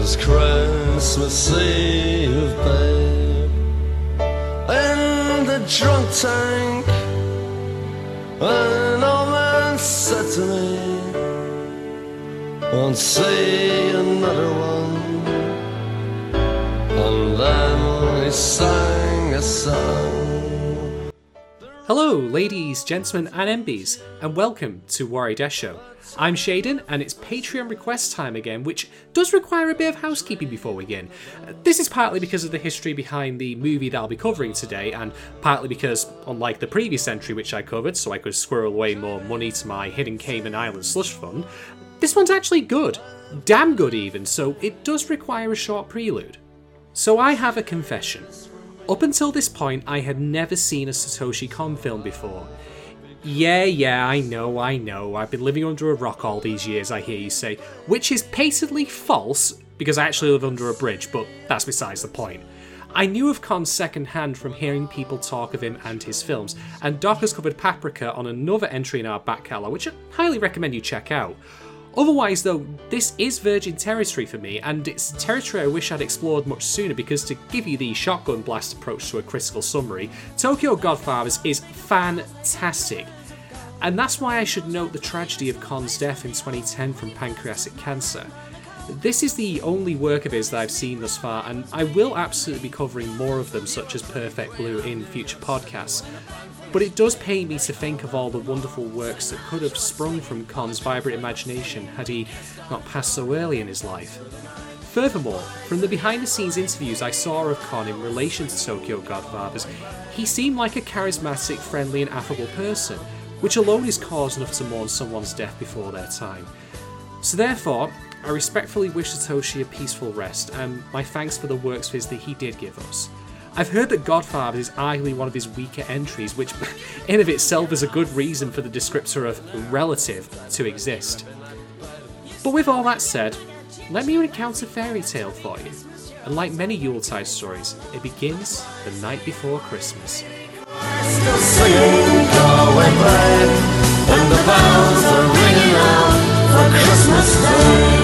was Christmas Eve, babe, in the drunk tank. An old man said to me, won't see another one. And then he sang a song. Hello, ladies, gentlemen, and MBs, and welcome to Warrior Death Show. I'm Shaden, and it's Patreon request time again, which does require a bit of housekeeping before we begin. This is partly because of the history behind the movie that I'll be covering today, and partly because, unlike the previous entry which I covered, so I could squirrel away more money to my Hidden Cayman Island slush fund, this one's actually good. Damn good even, so it does require a short prelude. So I have a confession. Up until this point, I had never seen a Satoshi Kon film before. Yeah, I know, I've been living under a rock all these years, I hear you say, which is patently false, because I actually live under a bridge, but that's besides the point. I knew of Kon secondhand from hearing people talk of him and his films, and Doc has covered Paprika on another entry in our back catalogue, which I highly recommend you check out. Otherwise, though, this is virgin territory for me, and it's territory I wish I'd explored much sooner because to give you the shotgun blast approach to a critical summary, Tokyo Godfathers is fantastic. And that's why I should note the tragedy of Kon's death in 2010 from pancreatic cancer. This is the only work of his that I've seen thus far, and I will absolutely be covering more of them, such as Perfect Blue, in future podcasts. But it does pain me to think of all the wonderful works that could have sprung from Kon's vibrant imagination had he not passed so early in his life. Furthermore, from the behind-the-scenes interviews I saw of Kon in relation to Tokyo Godfathers, he seemed like a charismatic, friendly and affable person, which alone is cause enough to mourn someone's death before their time. So therefore, I respectfully wish Satoshi a peaceful rest, and my thanks for the works of his that he did give us. I've heard that Godfather is arguably one of his weaker entries, which in of itself is a good reason for the descriptor of relative to exist. But with all that said, let me recount a fairy tale for you. And like many Yuletide stories, it begins the night before Christmas. Still singing Galway Bay, and the bells are ringing out for Christmas Day.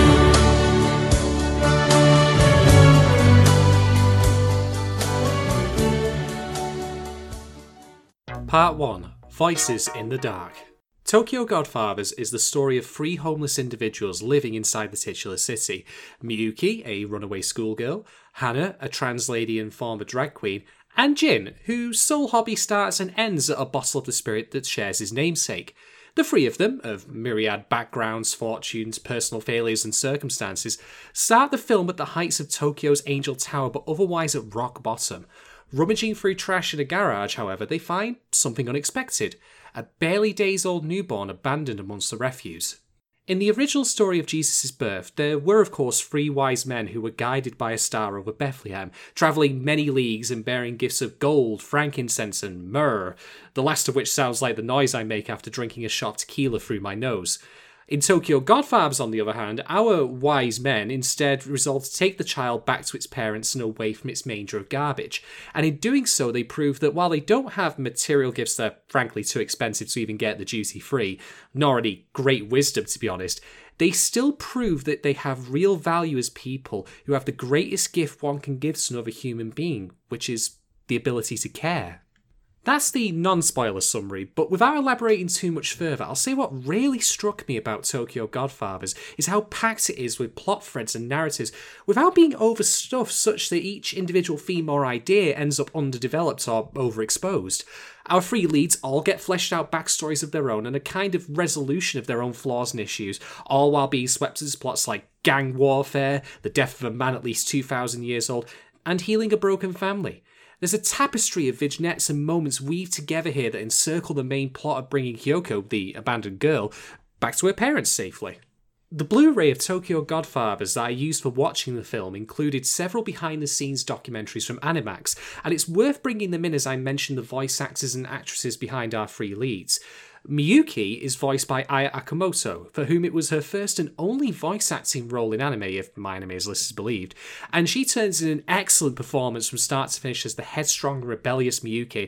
Part 1. Voices in the Dark. Tokyo Godfathers is the story of three homeless individuals living inside the titular city. Miyuki, a runaway schoolgirl, Hana, a trans lady and former drag queen, and Jin, whose sole hobby starts and ends at a bottle of the spirit that shares his namesake. The three of them, of myriad backgrounds, fortunes, personal failures and circumstances, start the film at the heights of Tokyo's Angel Tower but otherwise at rock bottom. Rummaging through trash in a garage, however, they find something unexpected. A barely days-old newborn abandoned amongst the refuse. In the original story of Jesus' birth, there were of course three wise men who were guided by a star over Bethlehem, travelling many leagues and bearing gifts of gold, frankincense and myrrh, the last of which sounds like the noise I make after drinking a shot of tequila through my nose. In Tokyo Godfathers, on the other hand, our wise men instead resolve to take the child back to its parents and away from its manger of garbage. And in doing so, they prove that while they don't have material gifts that are frankly too expensive to even get the duty free, nor any great wisdom to be honest, they still prove that they have real value as people who have the greatest gift one can give to another human being, which is the ability to care. That's the non-spoiler summary, but without elaborating too much further, I'll say what really struck me about Tokyo Godfathers is how packed it is with plot threads and narratives, without being overstuffed such that each individual theme or idea ends up underdeveloped or overexposed. Our three leads all get fleshed out backstories of their own and a kind of resolution of their own flaws and issues, all while being swept into plots like gang warfare, the death of a man at least 2,000 years old, and healing a broken family. There's a tapestry of vignettes and moments weaved together here that encircle the main plot of bringing Kyoko, the abandoned girl, back to her parents safely. The Blu-ray of Tokyo Godfathers that I used for watching the film included several behind-the-scenes documentaries from Animax, and it's worth bringing them in as I mention the voice actors and actresses behind our three leads. Miyuki is voiced by Aya Akamoto, for whom it was her first and only voice acting role in anime, if my anime's list is believed, and she turns in an excellent performance from start to finish as the headstrong, rebellious Miyuki,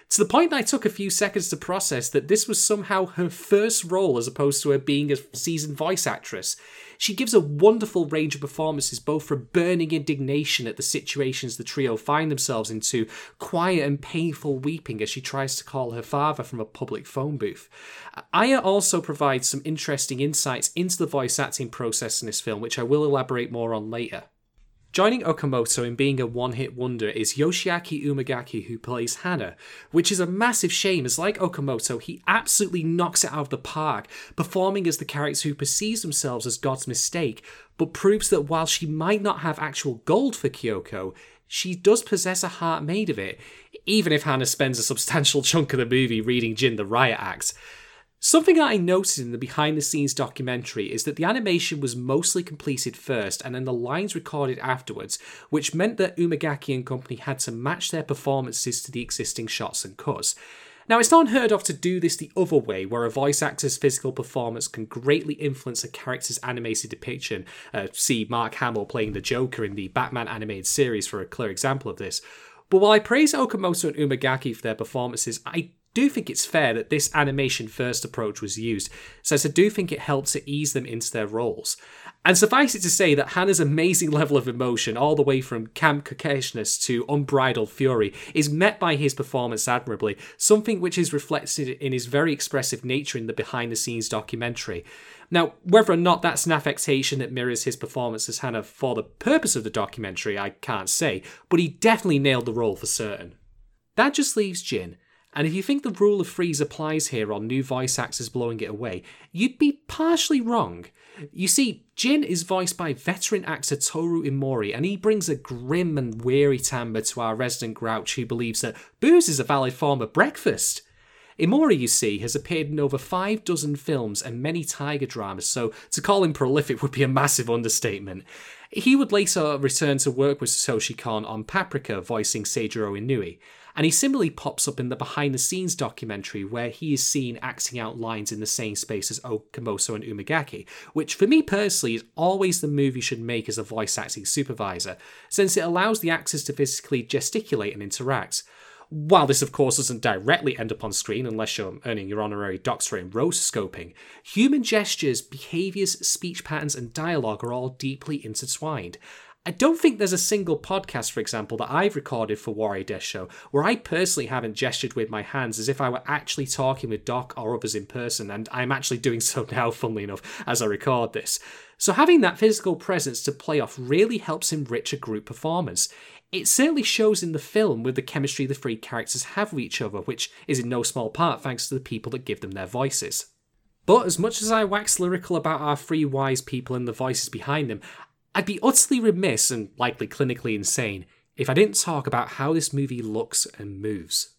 To the point that I took a few seconds to process that this was somehow her first role as opposed to her being a seasoned voice actress. She gives a wonderful range of performances, both from burning indignation at the situations the trio find themselves into, quiet and painful weeping as she tries to call her father from a public phone booth. Aya also provides some interesting insights into the voice acting process in this film, which I will elaborate more on later. Joining Okamoto in being a one-hit wonder is Yoshiaki Umegaki, who plays Hana, which is a massive shame as, like Okamoto, he absolutely knocks it out of the park, performing as the character who perceives themselves as God's mistake, but proves that while she might not have actual gold for Kyoko, she does possess a heart made of it, even if Hana spends a substantial chunk of the movie reading Jin the Riot Act. Something that I noticed in the behind-the-scenes documentary is that the animation was mostly completed first and then the lines recorded afterwards, which meant that Umegaki and company had to match their performances to the existing shots and cuts. Now, it's not unheard of to do this the other way, where a voice actor's physical performance can greatly influence a character's animated depiction. See Mark Hamill playing the Joker in the Batman animated series for a clear example of this. But while I praise Okamoto and Umegaki for their performances, I do think it's fair that this animation-first approach was used, since I do think it helped to ease them into their roles. And suffice it to say that Hana's amazing level of emotion, all the way from camp coquettishness to unbridled fury, is met by his performance admirably, something which is reflected in his very expressive nature in the behind-the-scenes documentary. Now, whether or not that's an affectation that mirrors his performance as Hana for the purpose of the documentary, I can't say, but he definitely nailed the role for certain. That just leaves Jin. And if you think the rule of threes applies here on new voice actors blowing it away, you'd be partially wrong. You see, Jin is voiced by veteran actor Toru Imori, and he brings a grim and weary timbre to our resident grouch who believes that booze is a valid form of breakfast. Imori, you see, has appeared in over 5 dozen films and many tiger dramas, so to call him prolific would be a massive understatement. He would later return to work with Satoshi Kon on Paprika, voicing Seijiro Inui, and he similarly pops up in the behind-the-scenes documentary where he is seen acting out lines in the same space as Okamoto and Umegaki, which for me personally is always the move you should make as a voice acting supervisor, since it allows the actors to physically gesticulate and interact. While this of course doesn't directly end up on screen unless you're earning your honorary doctorate in rotoscoping, human gestures, behaviours, speech patterns and dialogue are all deeply intertwined. I don't think there's a single podcast, for example, that I've recorded for Warrior Death Show where I personally haven't gestured with my hands as if I were actually talking with Doc or others in person, and I'm actually doing so now, funnily enough, as I record this. So having that physical presence to play off really helps enrich a group performance. It certainly shows in the film with the chemistry the three characters have with each other, which is in no small part thanks to the people that give them their voices. But as much as I wax lyrical about our three wise people and the voices behind them, I'd be utterly remiss and likely clinically insane if I didn't talk about how this movie looks and moves.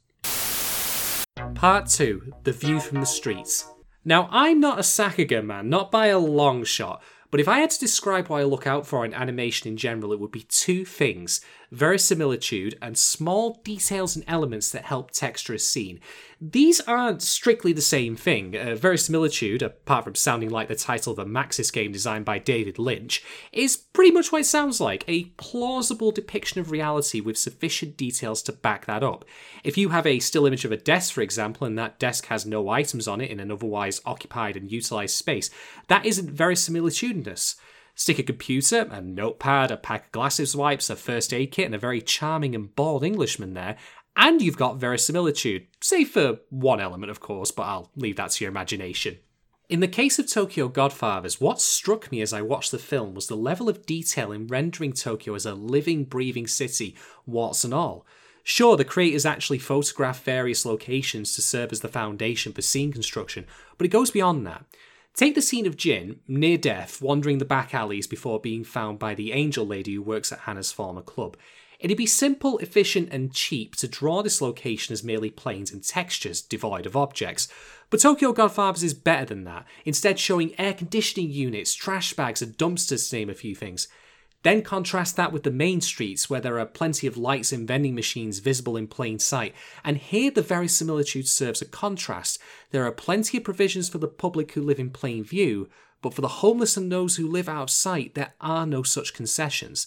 Part 2, The View from the Streets. Now, I'm not a Sakuga man, not by a long shot, but if I had to describe what I look out for in animation in general, it would be 2 things: verisimilitude and small details and elements that help texture a scene. These aren't strictly the same thing. Verisimilitude, apart from sounding like the title of a Maxis game designed by David Lynch, is pretty much what it sounds like: a plausible depiction of reality with sufficient details to back that up. If you have a still image of a desk, for example, and that desk has no items on it in an otherwise occupied and utilised space, that isn't verisimilitudinous. Stick a computer, a notepad, a pack of glasses wipes, a first aid kit, and a very charming and bald Englishman there, and you've got verisimilitude, save for one element, of course, but I'll leave that to your imagination. In the case of Tokyo Godfathers, what struck me as I watched the film was the level of detail in rendering Tokyo as a living, breathing city, warts and all. Sure, the creators actually photographed various locations to serve as the foundation for scene construction, but it goes beyond that. Take the scene of Jin, near death, wandering the back alleys before being found by the angel lady who works at Hana's former club. It'd be simple, efficient and cheap to draw this location as merely planes and textures, devoid of objects. But Tokyo Godfathers is better than that, instead showing air conditioning units, trash bags and dumpsters to name a few things. Then contrast that with the main streets where there are plenty of lights and vending machines visible in plain sight, and here the verisimilitude serves a contrast. There are plenty of provisions for the public who live in plain view, but for the homeless and those who live out of sight there are no such concessions.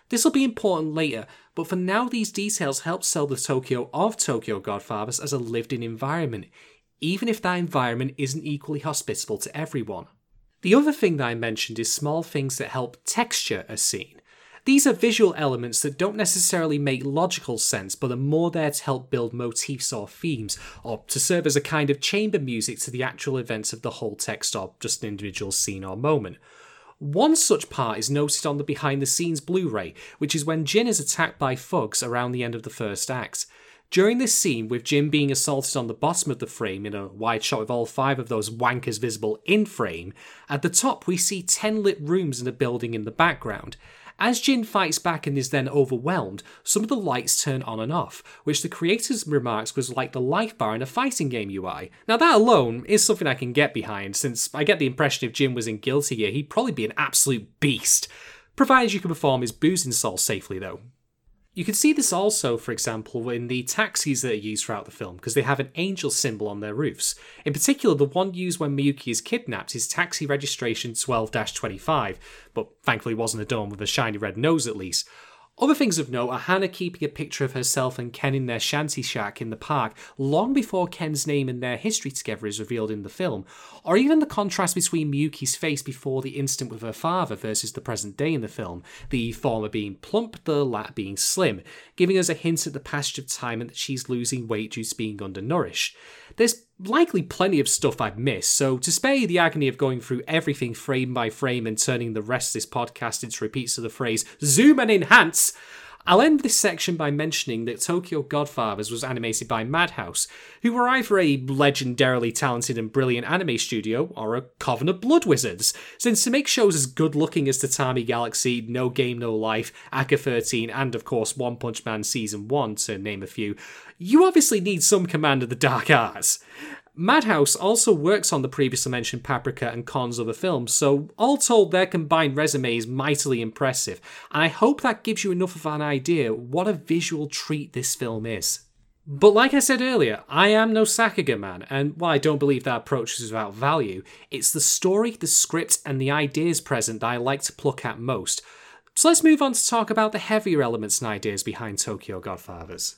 This will be important later, but for now these details help sell the Tokyo of Tokyo Godfathers as a lived-in environment, even if that environment isn't equally hospitable to everyone. The other thing that I mentioned is small things that help texture a scene. These are visual elements that don't necessarily make logical sense, but are more there to help build motifs or themes, or to serve as a kind of chamber music to the actual events of the whole text or just an individual scene or moment. One such part is noted on the behind-the-scenes Blu-ray, which is when Jin is attacked by thugs around the end of the first act. During this scene, with Jin being assaulted on the bottom of the frame in a wide shot with all 5 of those wankers visible in frame, at the top we see 10 lit rooms in a building in the background. As Jin fights back and is then overwhelmed, some of the lights turn on and off, which the creators remarks was like the life bar in a fighting game UI. Now that alone is something I can get behind, since I get the impression if Jin was in Guilty Gear he'd probably be an absolute beast, provided you can perform his boozing soul safely though. You can see this also, for example, in the taxis that are used throughout the film, because they have an angel symbol on their roofs. In particular, the one used when Miyuki is kidnapped is taxi registration 12-25, but thankfully wasn't a dome with a shiny red nose at least. Other things of note are Hana keeping a picture of herself and Ken in their shanty shack in the park long before Ken's name and their history together is revealed in the film, or even the contrast between Miyuki's face before the incident with her father versus the present day in the film, the former being plump, the latter being slim, giving us a hint at the passage of time and that she's losing weight due to being undernourished. There's likely plenty of stuff I've missed, so to spare you the agony of going through everything frame by frame and turning the rest of this podcast into repeats of the phrase zoom and enhance, I'll end this section by mentioning that Tokyo Godfathers was animated by Madhouse, who were either a legendarily talented and brilliant anime studio or a coven of blood wizards, since to make shows as good looking as Tatami Galaxy, No Game No Life, Aka 13 and of course One Punch Man Season 1 to name a few, you obviously need some command of the dark arts. Madhouse also works on the previously mentioned Paprika and Con's other films, so all told their combined resume is mightily impressive, and I hope that gives you enough of an idea what a visual treat this film is. But like I said earlier, I am no Sakuga man, and while I don't believe that approach is without value, it's the story, the script, and the ideas present that I like to pluck at most. So let's move on to talk about the heavier elements and ideas behind Tokyo Godfathers.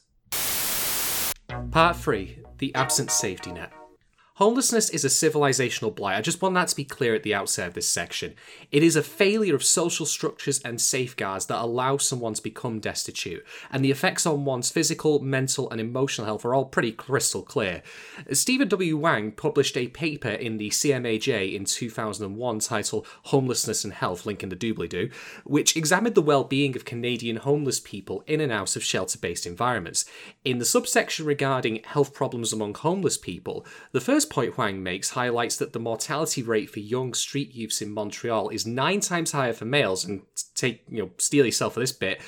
Part 3. The Absent Safety Net. Homelessness is a civilizational blight. I just want that to be clear at the outset of this section. It is a failure of social structures and safeguards that allow someone to become destitute, and the effects on one's physical, mental, and emotional health are all pretty crystal clear. Stephen W. Wang published a paper in the CMAJ in 2001 titled Homelessness and Health, link in the doobly-doo, which examined the well-being of Canadian homeless people in and out of shelter-based environments. In the subsection regarding health problems among homeless people, the first point Wang makes highlights that the mortality rate for young street youths in Montreal is 9 times higher for males, and steal yourself for this bit,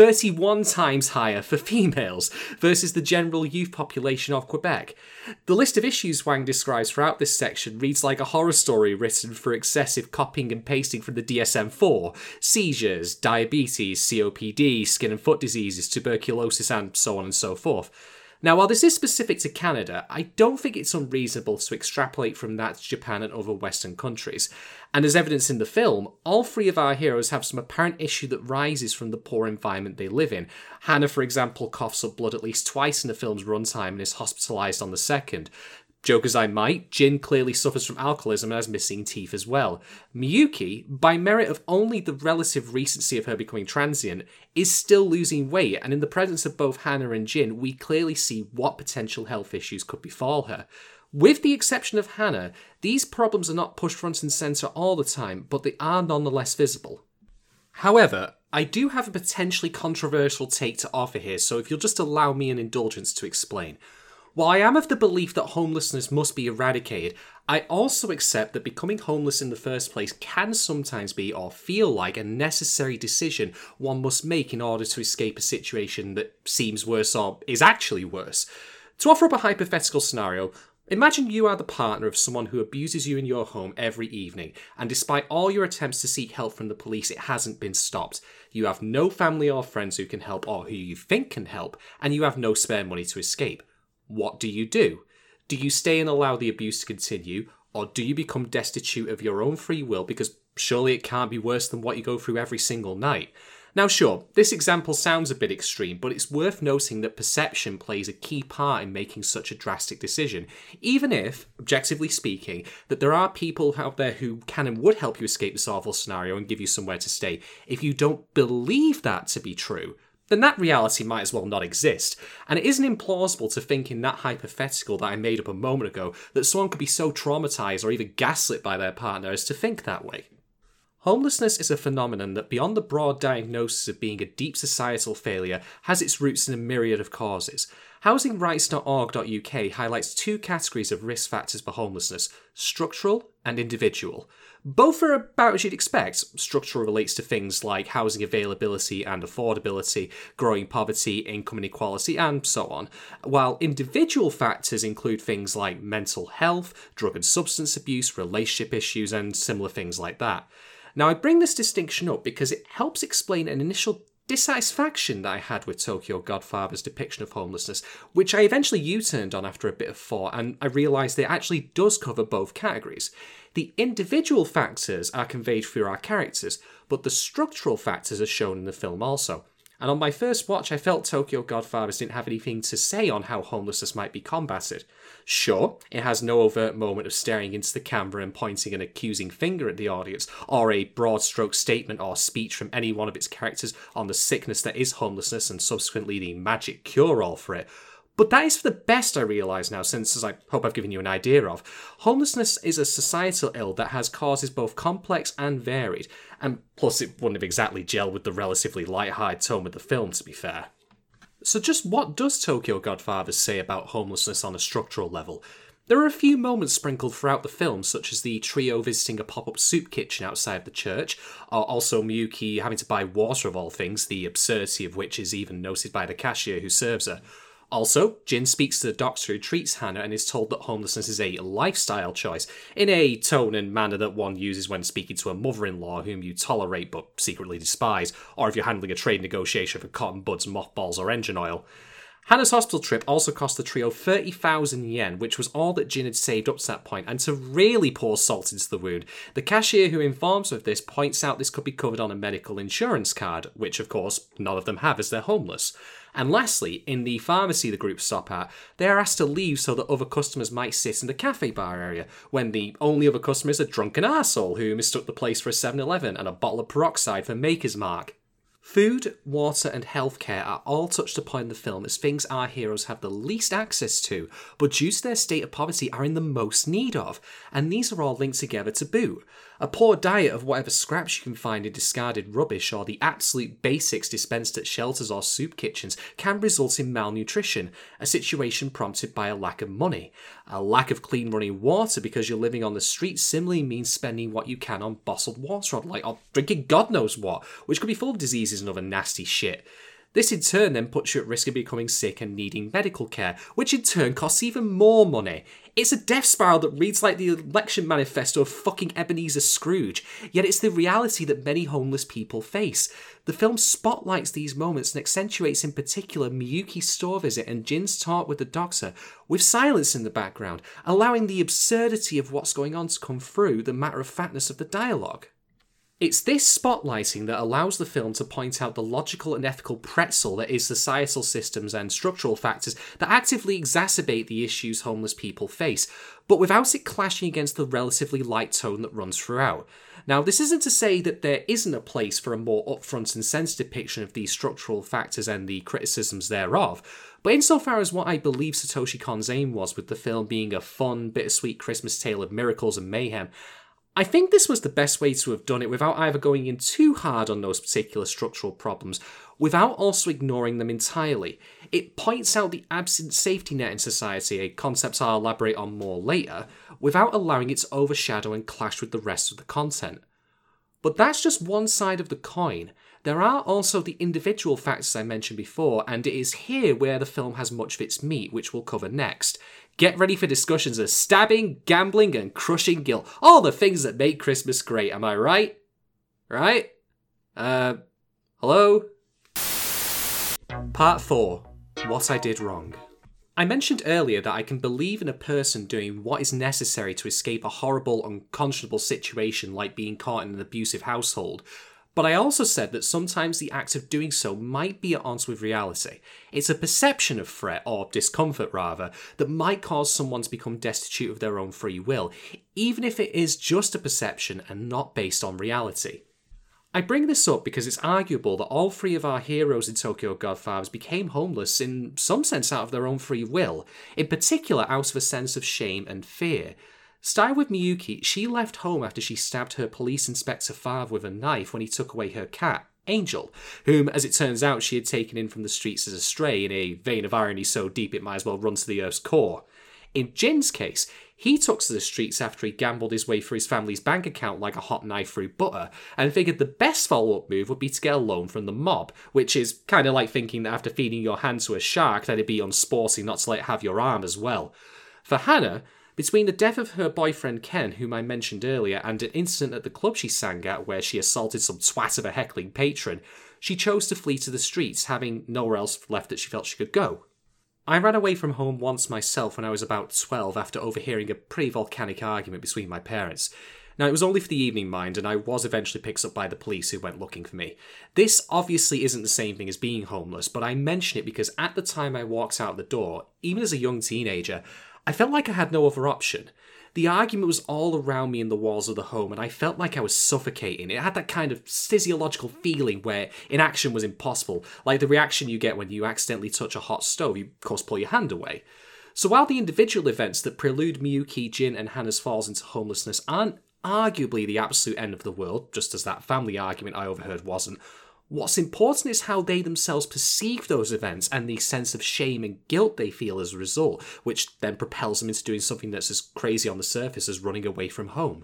31 times higher for females versus the general youth population of Quebec. The list of issues Wang describes throughout this section reads like a horror story written for excessive copying and pasting from the DSM-4, seizures, diabetes, COPD, skin and foot diseases, tuberculosis, and so on and so forth. Now, while this is specific to Canada, I don't think it's unreasonable to extrapolate from that to Japan and other Western countries. And as evidenced in the film, all 3 of our heroes have some apparent issue that rises from the poor environment they live in. Hana, for example, coughs up blood at least twice in the film's runtime and is hospitalised on the second. Joke as I might, Jin clearly suffers from alcoholism and has missing teeth as well. Miyuki, by merit of only the relative recency of her becoming transient, is still losing weight, and in the presence of both Hana and Jin, we clearly see what potential health issues could befall her. With the exception of Hana, these problems are not pushed front and centre all the time, but they are nonetheless visible. However, I do have a potentially controversial take to offer here, so if you'll just allow me an indulgence to explain. While I am of the belief that homelessness must be eradicated, I also accept that becoming homeless in the first place can sometimes be or feel like a necessary decision one must make in order to escape a situation that seems worse or is actually worse. To offer up a hypothetical scenario, imagine you are the partner of someone who abuses you in your home every evening, and despite all your attempts to seek help from the police, it hasn't been stopped. You have no family or friends who can help or who you think can help, and you have no spare money to escape. What do you do? Do you stay and allow the abuse to continue, or do you become destitute of your own free will because surely it can't be worse than what you go through every single night? Now sure, this example sounds a bit extreme, but it's worth noting that perception plays a key part in making such a drastic decision, even if, objectively speaking, that there are people out there who can and would help you escape this awful scenario and give you somewhere to stay. If you don't believe that to be true, then that reality might as well not exist. And it isn't implausible to think in that hypothetical that I made up a moment ago that someone could be so traumatised or even gaslit by their partner as to think that way. Homelessness is a phenomenon that, beyond the broad diagnosis of being a deep societal failure, has its roots in a myriad of causes. Housingrights.org.uk highlights two categories of risk factors for homelessness: structural and individual. Both are about as you'd expect. Structural relates to things like housing availability and affordability, growing poverty, income inequality, and so on, while individual factors include things like mental health, drug and substance abuse, relationship issues, and similar things like that. Now, I bring this distinction up because it helps explain an initial dissatisfaction that I had with Tokyo Godfather's depiction of homelessness, which I eventually U-turned on after a bit of thought, and I realised that it actually does cover both categories. The individual factors are conveyed through our characters, but the structural factors are shown in the film also. And on my first watch, I felt Tokyo Godfathers didn't have anything to say on how homelessness might be combated. Sure, it has no overt moment of staring into the camera and pointing an accusing finger at the audience, or a broad-stroke statement or speech from any one of its characters on the sickness that is homelessness and subsequently the magic cure-all for it. But that is for the best, I realise now, since, as I hope I've given you an idea of, homelessness is a societal ill that has causes both complex and varied, and plus it wouldn't have exactly gelled with the relatively light-hearted tone of the film, to be fair. So just what does Tokyo Godfathers say about homelessness on a structural level? There are a few moments sprinkled throughout the film, such as the trio visiting a pop-up soup kitchen outside the church, or also Miyuki having to buy water of all things, the absurdity of which is even noted by the cashier who serves her. Also, Jin speaks to the doctor who treats Hannah and is told that homelessness is a lifestyle choice, in a tone and manner that one uses when speaking to a mother-in-law whom you tolerate but secretly despise, or if you're handling a trade negotiation for cotton buds, mothballs, or engine oil. Hannah's hospital trip also cost the trio 30,000 yen, which was all that Jin had saved up to that point, and to really pour salt into the wound, the cashier who informs her of this points out this could be covered on a medical insurance card, which of course none of them have as they're homeless. And lastly, in the pharmacy the group stop at, they are asked to leave so that other customers might sit in the cafe bar area, when the only other customer is a drunken arsehole who mistook the place for a 7-Eleven and a bottle of peroxide for Maker's Mark. Food, water and healthcare are all touched upon in the film as things our heroes have the least access to, but due to their state of poverty are in the most need of, and these are all linked together to boot. A poor diet of whatever scraps you can find in discarded rubbish or the absolute basics dispensed at shelters or soup kitchens can result in malnutrition, a situation prompted by a lack of money. A lack of clean running water because you're living on the street similarly means spending what you can on bottled water or drinking God knows what, which could be full of diseases and other nasty shit. This in turn then puts you at risk of becoming sick and needing medical care, which in turn costs even more money. It's a death spiral that reads like the election manifesto of fucking Ebenezer Scrooge, yet it's the reality that many homeless people face. The film spotlights these moments and accentuates in particular Miyuki's store visit and Jin's talk with the doctor, with silence in the background, allowing the absurdity of what's going on to come through the matter-of-factness of the dialogue. It's this spotlighting that allows the film to point out the logical and ethical pretzel that is societal systems and structural factors that actively exacerbate the issues homeless people face, but without it clashing against the relatively light tone that runs throughout. Now, this isn't to say that there isn't a place for a more upfront and sensitive depiction of these structural factors and the criticisms thereof, but insofar as what I believe Satoshi Kon's aim was with the film being a fun, bittersweet Christmas tale of miracles and mayhem, I think this was the best way to have done it without either going in too hard on those particular structural problems, without also ignoring them entirely. It points out the absent safety net in society, a concept I'll elaborate on more later, without allowing it to overshadow and clash with the rest of the content. But that's just one side of the coin. There are also the individual factors I mentioned before, and it is here where the film has much of its meat, which we'll cover next. Get ready for discussions of stabbing, gambling, and crushing guilt. All the things that make Christmas great, am I right? Right? Hello? Part 4. What I Did Wrong. I mentioned earlier that I can believe in a person doing what is necessary to escape a horrible, unconscionable situation like being caught in an abusive household, But I also said that sometimes the act of doing so might be at odds with reality. It's a perception of threat, or discomfort rather, that might cause someone to become destitute of their own free will, even if it is just a perception and not based on reality. I bring this up because it's arguable that all three of our heroes in Tokyo Godfathers became homeless in some sense out of their own free will, in particular out of a sense of shame and fear. Starting with Miyuki, she left home after she stabbed her police inspector father with a knife when he took away her cat, Angel, whom, as it turns out, she had taken in from the streets as a stray in a vein of irony so deep it might as well run to the Earth's core. In Jin's case, he took to the streets after he gambled his way through his family's bank account like a hot knife through butter, and figured the best follow-up move would be to get a loan from the mob, which is kind of like thinking that after feeding your hand to a shark that it'd be unsporting not to let it have your arm as well. For Hannah, between the death of her boyfriend Ken, whom I mentioned earlier, and an incident at the club she sang at where she assaulted some twat of a heckling patron, she chose to flee to the streets, having nowhere else left that she felt she could go. I ran away from home once myself when I was about 12 after overhearing a pretty volcanic argument between my parents. Now, it was only for the evening, mind, and I was eventually picked up by the police who went looking for me. This obviously isn't the same thing as being homeless, but I mention it because at the time I walked out the door, even as a young teenager, I felt like I had no other option. The argument was all around me in the walls of the home, and I felt like I was suffocating. It had that kind of physiological feeling where inaction was impossible, like the reaction you get when you accidentally touch a hot stove, you of course pull your hand away. So while the individual events that prelude Miyuki, Jin and Hannah's falls into homelessness aren't arguably the absolute end of the world, just as that family argument I overheard wasn't, what's important is how they themselves perceive those events and the sense of shame and guilt they feel as a result, which then propels them into doing something that's as crazy on the surface as running away from home.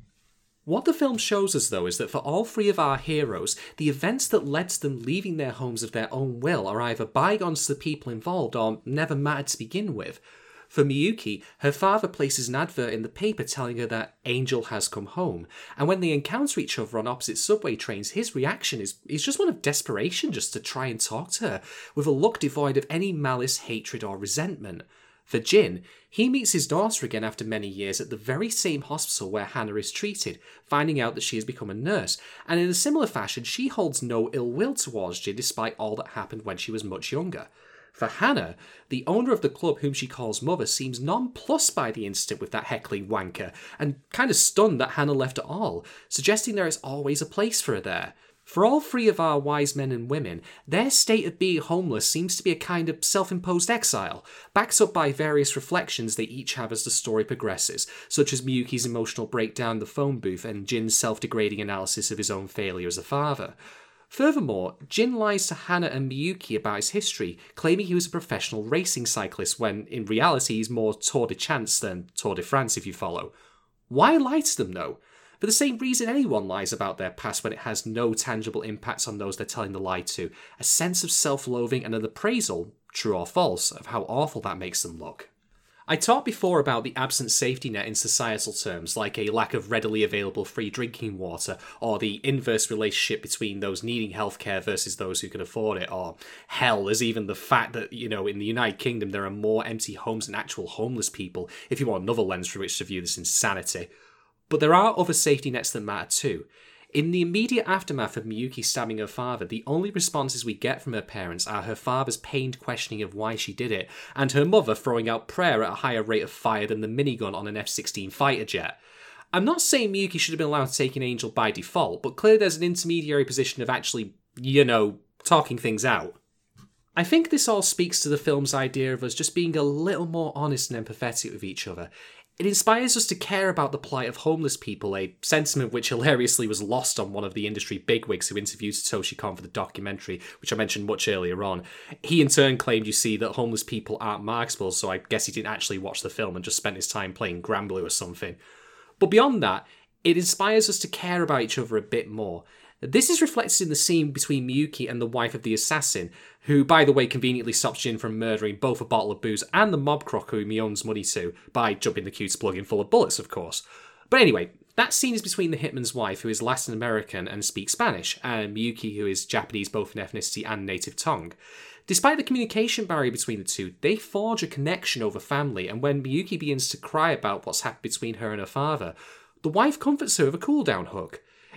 What the film shows us, though, is that for all three of our heroes, the events that led to them leaving their homes of their own will are either bygones to the people involved or never mattered to begin with. For Miyuki, her father places an advert in the paper telling her that Angel has come home, and when they encounter each other on opposite subway trains, his reaction is just one of desperation just to try and talk to her, with a look devoid of any malice, hatred or resentment. For Jin, he meets his daughter again after many years at the very same hospital where Hannah is treated, finding out that she has become a nurse, and in a similar fashion she holds no ill will towards Jin despite all that happened when she was much younger. For Hannah, the owner of the club whom she calls mother seems nonplussed by the incident with that heckling wanker, and kind of stunned that Hannah left at all, suggesting there is always a place for her there. For all three of our wise men and women, their state of being homeless seems to be a kind of self-imposed exile, backed up by various reflections they each have as the story progresses, such as Miyuki's emotional breakdown in the phone booth and Jin's self-degrading analysis of his own failure as a father. Furthermore, Jin lies to Hannah and Miyuki about his history, claiming he was a professional racing cyclist when, in reality, he's more Tour de Chance than Tour de France, if you follow. Why lie to them, though? For the same reason anyone lies about their past when it has no tangible impact on those they're telling the lie to, a sense of self-loathing and an appraisal, true or false, of how awful that makes them look. I talked before about the absent safety net in societal terms, like a lack of readily available free drinking water, or the inverse relationship between those needing healthcare versus those who can afford it, or hell, there's even the fact that, in the United Kingdom there are more empty homes than actual homeless people, if you want another lens through which to view this insanity. But there are other safety nets that matter too. In the immediate aftermath of Miyuki stabbing her father, the only responses we get from her parents are her father's pained questioning of why she did it, and her mother throwing out prayer at a higher rate of fire than the minigun on an F-16 fighter jet. I'm not saying Miyuki should have been allowed to take an Angel by default, but clearly there's an intermediary position of actually, talking things out. I think this all speaks to the film's idea of us just being a little more honest and empathetic with each other. It inspires us to care about the plight of homeless people, a sentiment which hilariously was lost on one of the industry bigwigs who interviewed Satoshi Kon for the documentary, which I mentioned much earlier on. He in turn claimed, that homeless people aren't marketable, so I guess he didn't actually watch the film and just spent his time playing Granblue or something. But beyond that, it inspires us to care about each other a bit more. This is reflected in the scene between Miyuki and the wife of the assassin, who, by the way, conveniently stops Jin from murdering both a bottle of booze and the mob crocker whom he owns money to, by jumping the queue to plug in full of bullets, of course. But anyway, that scene is between the hitman's wife, who is Latin American and speaks Spanish, and Miyuki, who is Japanese both in ethnicity and native tongue. Despite the communication barrier between the two, they forge a connection over family, and when Miyuki begins to cry about what's happened between her and her father, the wife comforts her with a cool-down hug.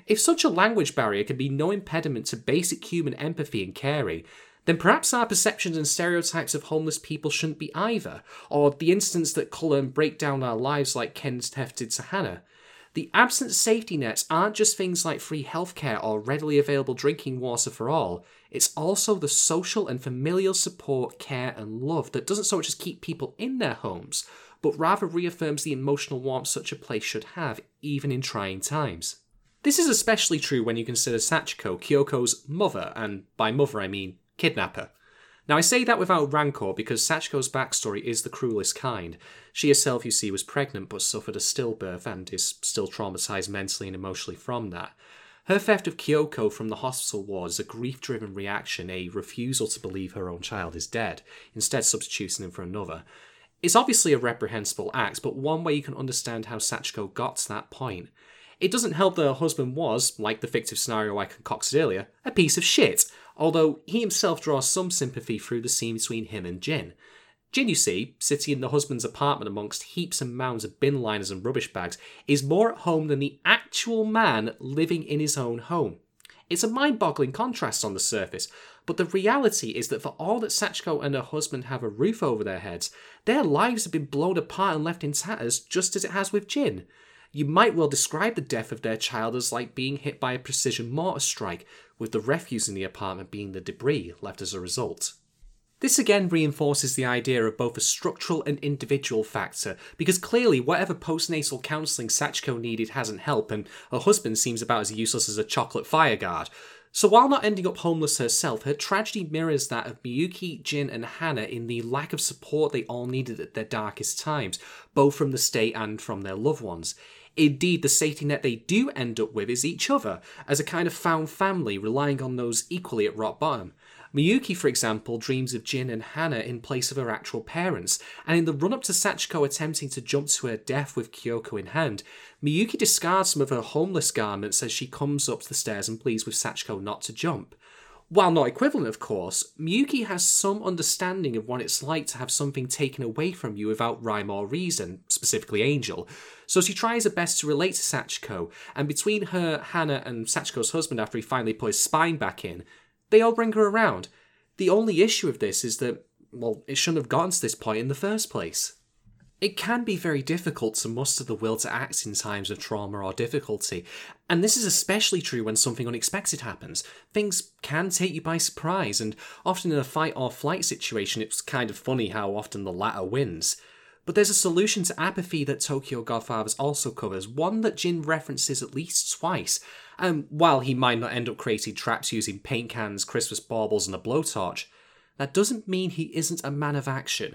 If such a language barrier can be no impediment to basic human empathy and caring, then perhaps our perceptions and stereotypes of homeless people shouldn't be either, or the incidents that colour and break down our lives like Ken's theft did to Hannah. The absent safety nets aren't just things like free healthcare or readily available drinking water for all, it's also the social and familial support, care and love that doesn't so much as keep people in their homes, but rather reaffirms the emotional warmth such a place should have, even in trying times. This is especially true when you consider Sachiko, Kyoko's mother, and by mother I mean kidnapper. Now I say that without rancor because Sachiko's backstory is the cruelest kind. She herself, you see, was pregnant but suffered a stillbirth and is still traumatised mentally and emotionally from that. Her theft of Kyoko from the hospital ward is a grief-driven reaction, a refusal to believe her own child is dead, instead substituting him for another. It's obviously a reprehensible act, but one way you can understand how Sachiko got to that point. It doesn't help that her husband was, like the fictive scenario I concocted earlier, a piece of shit, although he himself draws some sympathy through the scene between him and Jin. Jin, you see, sitting in the husband's apartment amongst heaps and mounds of bin liners and rubbish bags, is more at home than the actual man living in his own home. It's a mind-boggling contrast on the surface, but the reality is that for all that Sachiko and her husband have a roof over their heads, their lives have been blown apart and left in tatters just as it has with Jin. You might well describe the death of their child as like being hit by a precision mortar strike, with the refuse in the apartment being the debris left as a result. This again reinforces the idea of both a structural and individual factor, because clearly whatever postnatal counselling Sachiko needed hasn't helped, and her husband seems about as useless as a chocolate fireguard. So while not ending up homeless herself, her tragedy mirrors that of Miyuki, Jin and Hannah in the lack of support they all needed at their darkest times, both from the state and from their loved ones. Indeed, the safety net they do end up with is each other, as a kind of found family relying on those equally at rock bottom. Miyuki, for example, dreams of Jin and Hannah in place of her actual parents, and in the run-up to Sachiko attempting to jump to her death with Kyoko in hand, Miyuki discards some of her homeless garments as she comes up the stairs and pleads with Sachiko not to jump. While not equivalent, of course, Miyuki has some understanding of what it's like to have something taken away from you without rhyme or reason, specifically Angel, so she tries her best to relate to Sachiko, and between her, Hannah, and Sachiko's husband after he finally put his spine back in, they all bring her around. The only issue of this is that, well, it shouldn't have gotten to this point in the first place. It can be very difficult to muster the will to act in times of trauma or difficulty, and this is especially true when something unexpected happens. Things can take you by surprise, and often in a fight or flight situation it's kind of funny how often the latter wins. But there's a solution to apathy that Tokyo Godfathers also covers, one that Jin references at least twice. And while he might not end up creating traps using paint cans, Christmas baubles and a blowtorch, that doesn't mean he isn't a man of action.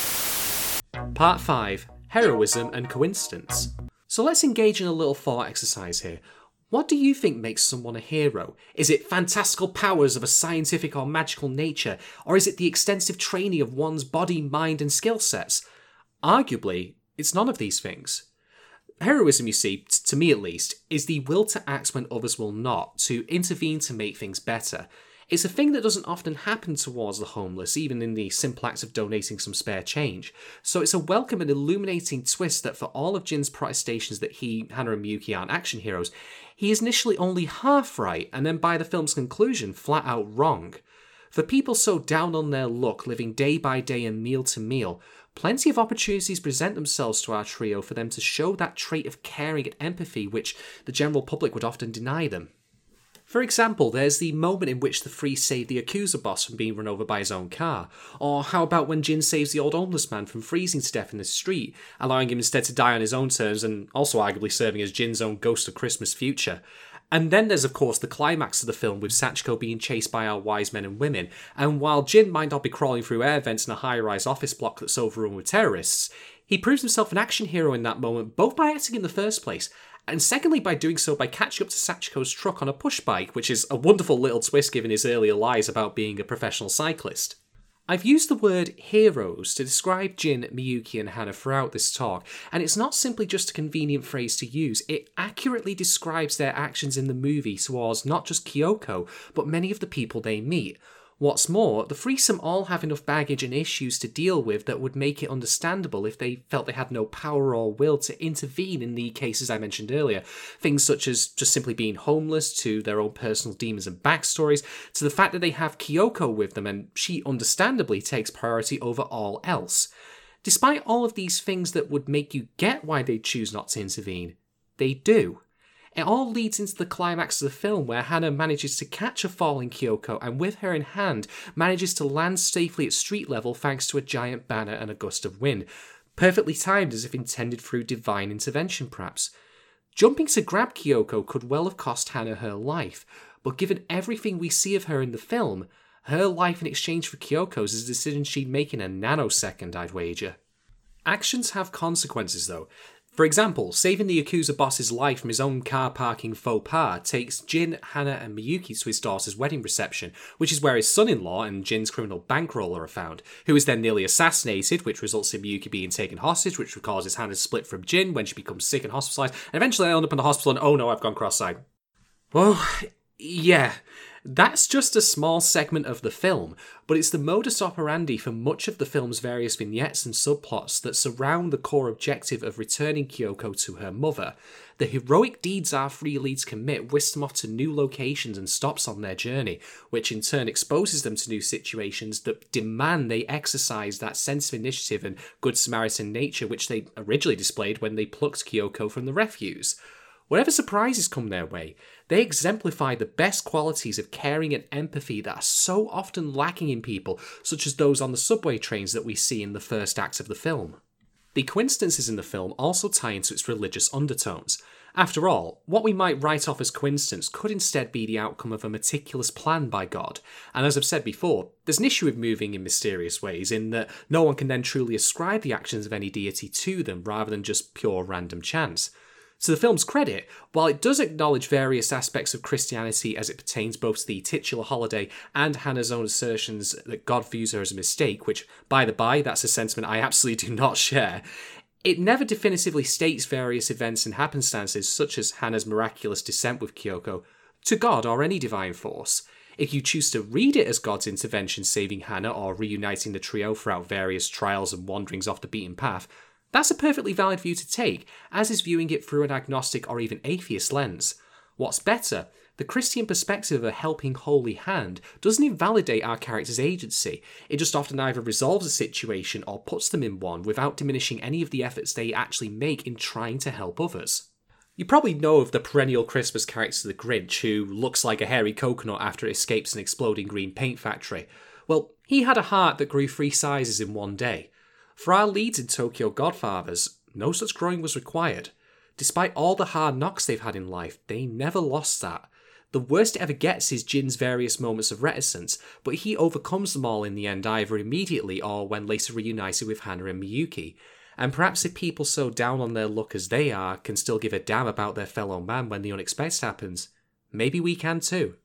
Part 5. Heroism and Coincidence. So let's engage in a little thought exercise here. What do you think makes someone a hero? Is it fantastical powers of a scientific or magical nature? Or is it the extensive training of one's body, mind and skill sets? Arguably, it's none of these things. Heroism, you see, to me at least, is the will to act when others will not, to intervene to make things better. It's a thing that doesn't often happen towards the homeless, even in the simple act of donating some spare change. So it's a welcome and illuminating twist that for all of Jin's protestations that he, Hannah and Miyuki aren't action heroes, he is initially only half right, and then by the film's conclusion, flat out wrong. For people so down on their luck, living day by day and meal to meal, plenty of opportunities present themselves to our trio for them to show that trait of caring and empathy which the general public would often deny them. For example, there's the moment in which the three save the Yakuza boss from being run over by his own car. Or how about when Jin saves the old homeless man from freezing to death in the street, allowing him instead to die on his own terms and also arguably serving as Jin's own ghost of Christmas future. And then there's of course the climax of the film with Sachiko being chased by our wise men and women, and while Jin might not be crawling through air vents in a high-rise office block that's overrun with terrorists, he proves himself an action hero in that moment, both by acting in the first place, and secondly by doing so by catching up to Sachiko's truck on a push bike, which is a wonderful little twist given his earlier lies about being a professional cyclist. I've used the word heroes to describe Jin, Miyuki and Hannah throughout this talk, and it's not simply just a convenient phrase to use, it accurately describes their actions in the movie towards not just Kyoko, but many of the people they meet. What's more, the threesome all have enough baggage and issues to deal with that would make it understandable if they felt they had no power or will to intervene in the cases I mentioned earlier. Things such as just simply being homeless, to their own personal demons and backstories, to the fact that they have Kyoko with them and she understandably takes priority over all else. Despite all of these things that would make you get why they choose not to intervene, they do. It all leads into the climax of the film where Hana manages to catch a falling Kyoko and with her in hand manages to land safely at street level thanks to a giant banner and a gust of wind. Perfectly timed as if intended through divine intervention perhaps. Jumping to grab Kyoko could well have cost Hana her life, but given everything we see of her in the film, her life in exchange for Kyoko's is a decision she'd make in a nanosecond, I'd wager. Actions have consequences though. For example, saving the Yakuza boss's life from his own car parking faux pas takes Jin, Hana and Miyuki to his daughter's wedding reception, which is where his son-in-law and Jin's criminal bankroller are found, who is then nearly assassinated, which results in Miyuki being taken hostage, which causes Hana to split from Jin when she becomes sick and hospitalised, and eventually I end up in the hospital and oh no, I've gone cross-eyed. Well, yeah, that's just a small segment of the film, but it's the modus operandi for much of the film's various vignettes and subplots that surround the core objective of returning Kyoko to her mother. The heroic deeds our three leads commit whisk them off to new locations and stops on their journey, which in turn exposes them to new situations that demand they exercise that sense of initiative and good Samaritan nature which they originally displayed when they plucked Kyoko from the refuse. Whatever surprises come their way, they exemplify the best qualities of caring and empathy that are so often lacking in people, such as those on the subway trains that we see in the first act of the film. The coincidences in the film also tie into its religious undertones. After all, what we might write off as coincidence could instead be the outcome of a meticulous plan by God, and as I've said before, there's an issue with moving in mysterious ways in that no one can then truly ascribe the actions of any deity to them rather than just pure random chance. To the film's credit, while it does acknowledge various aspects of Christianity as it pertains both to the titular holiday and Hana's own assertions that God views her as a mistake, which, by the by, that's a sentiment I absolutely do not share, it never definitively states various events and happenstances, such as Hana's miraculous descent with Kyoko, to God or any divine force. If you choose to read it as God's intervention saving Hana or reuniting the trio throughout various trials and wanderings off the beaten path, that's a perfectly valid view to take, as is viewing it through an agnostic or even atheist lens. What's better, the Christian perspective of a helping holy hand doesn't invalidate our character's agency, it just often either resolves a situation or puts them in one without diminishing any of the efforts they actually make in trying to help others. You probably know of the perennial Christmas character the Grinch, who looks like a hairy coconut after it escapes an exploding green paint factory. Well, he had a heart that grew 3 sizes in one day. For our leads in Tokyo Godfathers, no such growing was required. Despite all the hard knocks they've had in life, they never lost that. The worst it ever gets is Jin's various moments of reticence, but he overcomes them all in the end either immediately or when later reunited with Hana and Miyuki. And perhaps if people so down on their luck as they are can still give a damn about their fellow man when the unexpected happens, maybe we can too.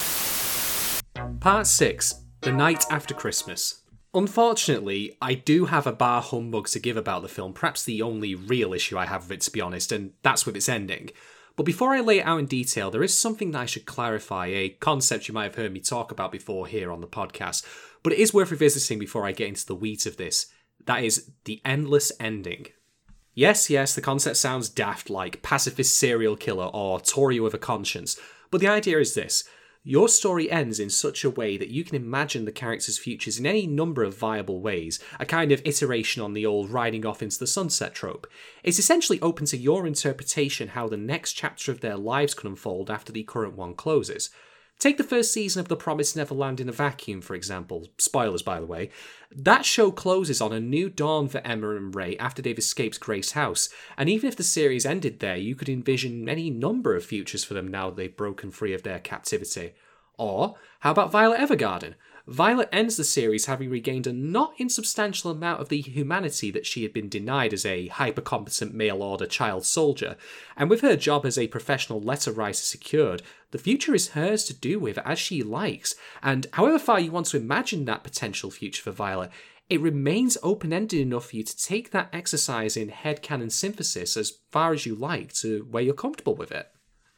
Part 6. The Night After Christmas. Unfortunately, I do have a bar humbug to give about the film, perhaps the only real issue I have with it to be honest, and that's with its ending. But before I lay it out in detail, there is something that I should clarify, a concept you might have heard me talk about before here on the podcast, but it is worth revisiting before I get into the weeds of this. That is the endless ending. Yes, the concept sounds daft, like pacifist serial killer or Tory with a conscience, but the idea is this. Your story ends in such a way that you can imagine the characters' futures in any number of viable ways, a kind of iteration on the old riding off into the sunset trope. It's essentially open to your interpretation how the next chapter of their lives could unfold after the current one closes. Take the first season of The Promised Neverland in a vacuum, for example. Spoilers, by the way. That show closes on a new dawn for Emma and Ray after they've escaped Grace House, and even if the series ended there, you could envision any number of futures for them now that they've broken free of their captivity. Or, how about Violet Evergarden? Violet ends the series having regained a not insubstantial amount of the humanity that she had been denied as a hyper-competent mail-order child soldier, and with her job as a professional letter writer secured, the future is hers to do with as she likes, and however far you want to imagine that potential future for Violet, it remains open-ended enough for you to take that exercise in headcanon synthesis as far as you like to where you're comfortable with it.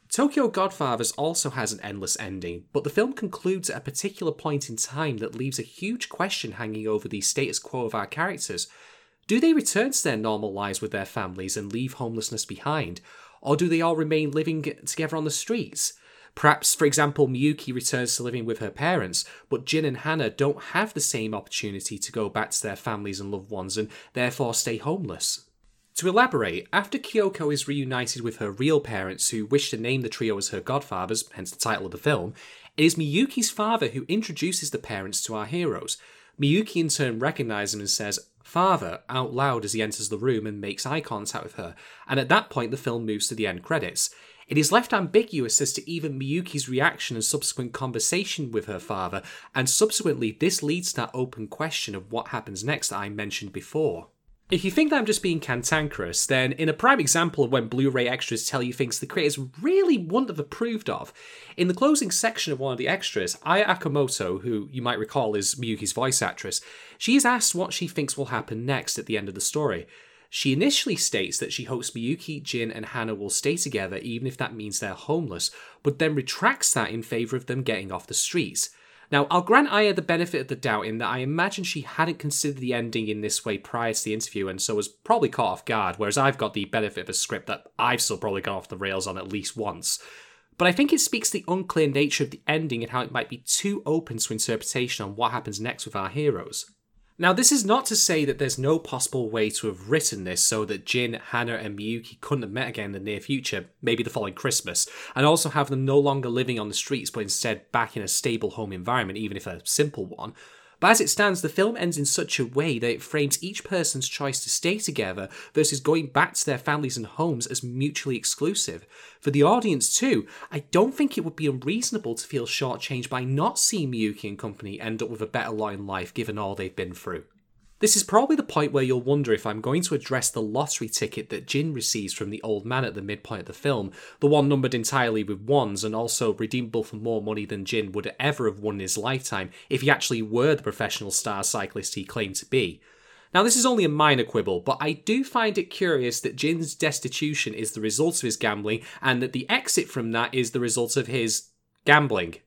Tokyo Godfathers also has an endless ending, but the film concludes at a particular point in time that leaves a huge question hanging over the status quo of our characters. Do they return to their normal lives with their families and leave homelessness behind? Or do they all remain living together on the streets? Perhaps, for example, Miyuki returns to living with her parents, but Jin and Hana don't have the same opportunity to go back to their families and loved ones and therefore stay homeless. To elaborate, after Kyoko is reunited with her real parents who wish to name the trio as her godfathers, hence the title of the film, it is Miyuki's father who introduces the parents to our heroes. Miyuki in turn recognises him and says, "Father," out loud as he enters the room and makes eye contact with her, and at that point the film moves to the end credits. It is left ambiguous as to even Miyuki's reaction and subsequent conversation with her father, and subsequently this leads to that open question of what happens next that I mentioned before. If you think that I'm just being cantankerous, then in a prime example of when Blu-ray extras tell you things the creators really wouldn't have approved of, in the closing section of one of the extras, Aya Akamoto, who you might recall is Miyuki's voice actress, she is asked what she thinks will happen next at the end of the story. She initially states that she hopes Miyuki, Jin, and Hana will stay together even if that means they're homeless, but then retracts that in favour of them getting off the streets. Now, I'll grant Aya the benefit of the doubt in that I imagine she hadn't considered the ending in this way prior to the interview and so was probably caught off guard, whereas I've got the benefit of a script that I've still probably gone off the rails on at least once. But I think it speaks to the unclear nature of the ending and how it might be too open to interpretation on what happens next with our heroes. Now, this is not to say that there's no possible way to have written this so that Jin, Hana, and Miyuki couldn't have met again in the near future, maybe the following Christmas, and also have them no longer living on the streets but instead back in a stable home environment, even if a simple one. But as it stands, the film ends in such a way that it frames each person's choice to stay together versus going back to their families and homes as mutually exclusive. For the audience too, I don't think it would be unreasonable to feel shortchanged by not seeing Miyuki and company end up with a better lot in life given all they've been through. This is probably the point where you'll wonder if I'm going to address the lottery ticket that Jin receives from the old man at the midpoint of the film, the one numbered entirely with ones and also redeemable for more money than Jin would ever have won in his lifetime if he actually were the professional star cyclist he claimed to be. Now, this is only a minor quibble, but I do find it curious that Jin's destitution is the result of his gambling and that the exit from that is the result of his gambling.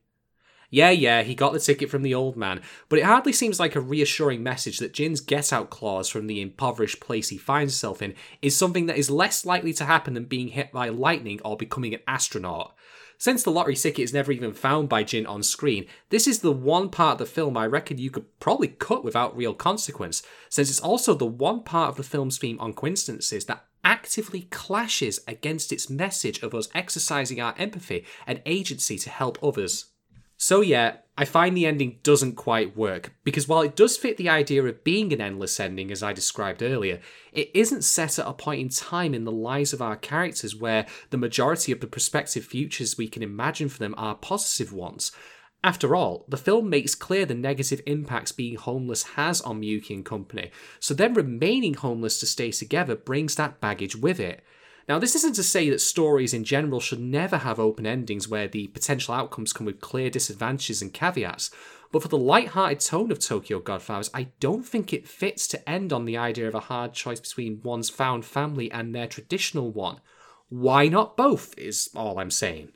Yeah, he got the ticket from the old man, but it hardly seems like a reassuring message that Jin's get-out clause from the impoverished place he finds himself in is something that is less likely to happen than being hit by lightning or becoming an astronaut. Since the lottery ticket is never even found by Jin on screen, this is the one part of the film I reckon you could probably cut without real consequence, since it's also the one part of the film's theme on coincidences that actively clashes against its message of us exercising our empathy and agency to help others. So yeah, I find the ending doesn't quite work, because while it does fit the idea of being an endless ending as I described earlier, it isn't set at a point in time in the lives of our characters where the majority of the prospective futures we can imagine for them are positive ones. After all, the film makes clear the negative impacts being homeless has on Miyuki and company, so them remaining homeless to stay together brings that baggage with it. Now, this isn't to say that stories in general should never have open endings where the potential outcomes come with clear disadvantages and caveats, but for the light-hearted tone of Tokyo Godfathers, I don't think it fits to end on the idea of a hard choice between one's found family and their traditional one. Why not both, is all I'm saying.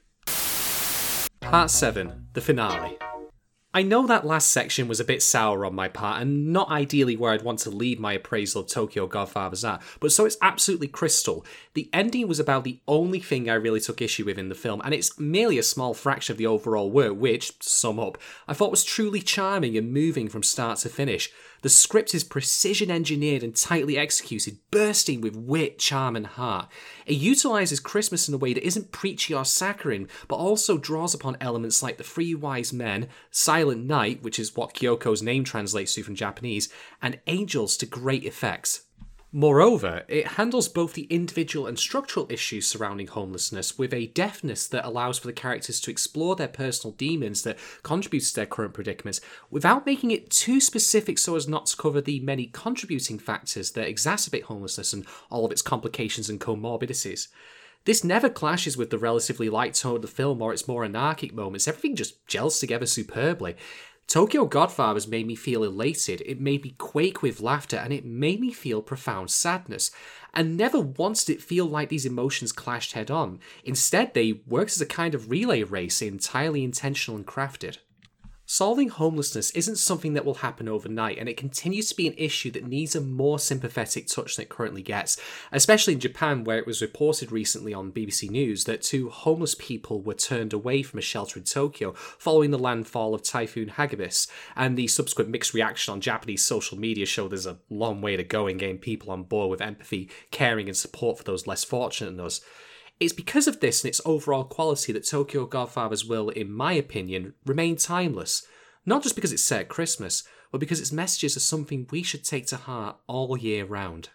Part 7, the finale. I know that last section was a bit sour on my part and not ideally where I'd want to leave my appraisal of Tokyo Godfathers at, but so it's absolutely crystal. The ending was about the only thing I really took issue with in the film, and it's merely a small fraction of the overall work which, to sum up, I thought was truly charming and moving from start to finish. The script is precision engineered and tightly executed, bursting with wit, charm and heart. It utilises Christmas in a way that isn't preachy or saccharine, but also draws upon elements like the Three Wise Men, Silent Night, which is what Kyoko's name translates to from Japanese, and Angels to great effects. Moreover, it handles both the individual and structural issues surrounding homelessness with a deftness that allows for the characters to explore their personal demons that contribute to their current predicaments without making it too specific so as not to cover the many contributing factors that exacerbate homelessness and all of its complications and comorbidities. This never clashes with the relatively light tone of the film or its more anarchic moments. Everything just gels together superbly. Tokyo Godfathers made me feel elated, it made me quake with laughter, and it made me feel profound sadness. And never once did it feel like these emotions clashed head on. Instead, they worked as a kind of relay race, entirely intentional and crafted. Solving homelessness isn't something that will happen overnight, and it continues to be an issue that needs a more sympathetic touch than it currently gets, especially in Japan, where it was reported recently on BBC News that 2 homeless people were turned away from a shelter in Tokyo following the landfall of Typhoon Hagibis, and the subsequent mixed reaction on Japanese social media showed there's a long way to go in getting people on board with empathy, caring and support for those less fortunate than us. It's because of this and its overall quality that Tokyo Godfathers will, in my opinion, remain timeless. Not just because it's set at Christmas, but because its messages are something we should take to heart all year round.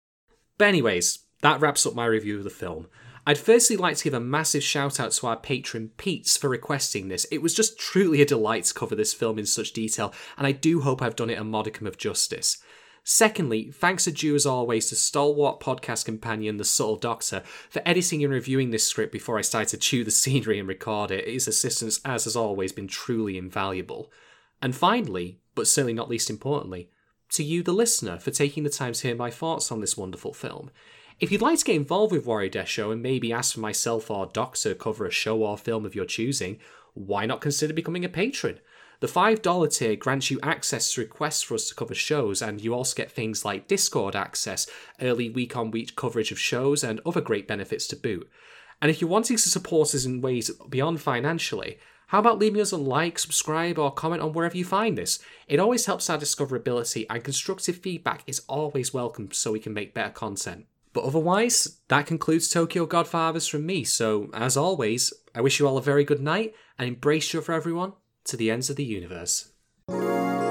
But anyways, that wraps up my review of the film. I'd firstly like to give a massive shout out to our patron Pete's for requesting this. It was just truly a delight to cover this film in such detail, and I do hope I've done it a modicum of justice. Secondly, thanks are due as always to stalwart podcast companion The Subtle Doctor for editing and reviewing this script before I started to chew the scenery and record it. His assistance, as has always, been truly invaluable. And finally, but certainly not least importantly, to you the listener for taking the time to hear my thoughts on this wonderful film. If you'd like to get involved with Warrior Death Show and maybe ask for myself or Doc to cover a show or film of your choosing, why not consider becoming a patron? The $5 tier grants you access to requests for us to cover shows, and you also get things like Discord access, early week-on-week coverage of shows, and other great benefits to boot. And if you're wanting to support us in ways beyond financially, how about leaving us a like, subscribe, or comment on wherever you find this? It always helps our discoverability, and constructive feedback is always welcome so we can make better content. But otherwise, that concludes Tokyo Godfathers from me, so as always, I wish you all a very good night, and embrace you for everyone to the ends of the universe.